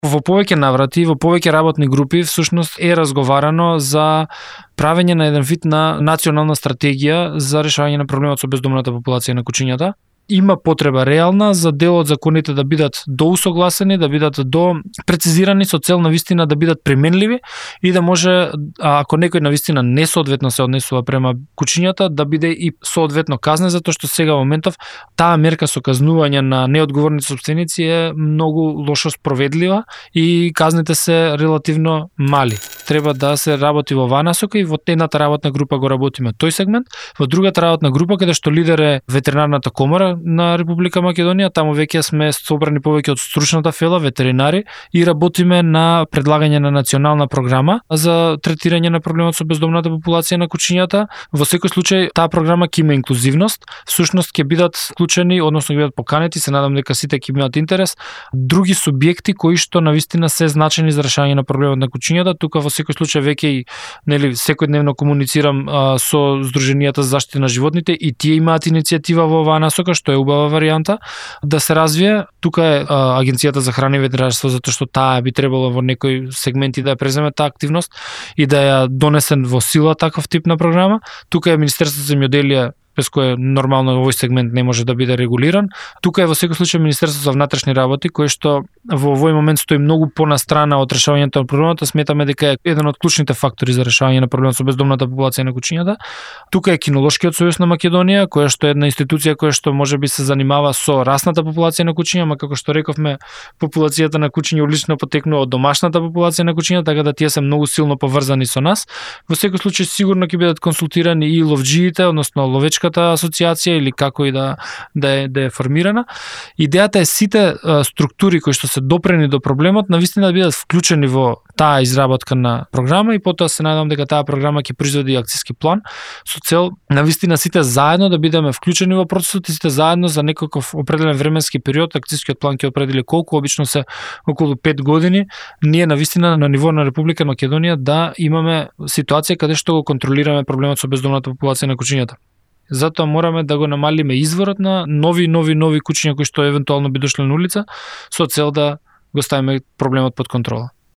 Во повеќе наврати, во повеќе работни групи, всушност е разговарано за правење на еден вид на национална стратегија за решавање на проблемот со бездомната популација на кучињата. Има потреба реална за дел од законите да бидат доусогласени, да бидат прецизирани со цел навистина да бидат применливи и да може, ако некој навистина несоодветно се однесува према кучињата, да биде и соодветно казнен, затоа што сега во моментов таа мерка со казнување на неодговорни сопственици е многу лошо спроведлива и казните се релативно мали. Треба да се работи во оваа насока и во едната работна група го работиме тој сегмент, во другата работна група каде што лидер е ветеринарната комора на Република Македонија, таму веќе сме собрани повеќе од стручната фела, ветеринари и работиме на предлагање на национална програма за третирање на проблемот со бездомната популација на кучињата. Во секој случај таа програма ќе има инклузивност, всушност ќе бидат вклучени, односно ќе бидат поканети, се надам дека сите ќе имаат интерес, други субјекти кои што навистина се значени за решавање на проблемот на кучињата. Тука во секој случај веќе и секојдневно комуницирам со Сдруженијата за заштита на животните и тие имаат иницијатива во оваа насока, што е убава варијанта да се развие. Тука е Агенцијата за храна и ветеринарство, затоа што таа би требало во некои сегменти да ја преземе таа активност и да ја донесен во сила таков тип на програма. Тука е Министерството за земјоделие, без кое нормално овој сегмент не може да биде регулиран. Тука е во секој случај Министерството за внатрешни работи, кој што во овој момент стои многу понастрана од решавањето на проблемот, сметаме дека е еден од клучните фактори за решавање на проблемот со бездомната популација на кучињата. Тука е Кинолошкиот сојуз на Македонија, која што е една институција која што можеби се занимава со расната популација на кучиња, ама како што рековме, популацијата на кучиња улично потекнува од домашната популација на кучиња, така да тие се многу силно поврзани со нас. Во секој случај сигурно ќе бидат консултирани и ловџиите, односно ловечката асоциација или како и да е формирана. Идејата е сите структури кои што се допрени до проблемот навистина да бидат вклучени во таа изработка на програма и потоа се надевам дека таа програма ќе произведе акциски план со цел навистина сите заедно да бидеме вклучени во процесот и сите заедно за некаков определен временски период. Акцискиот план ќе определи колку, обично се околу 5 години. Ние навистина на ниво на Република Македонија да имаме ситуација каде што го контролираме проблемот со бездомната популација на кучињата. Затоа мораме да го намалиме изворот на нови кучиња кои што евентуално би дошле на улица со цел да го ставиме проблемот под контрола.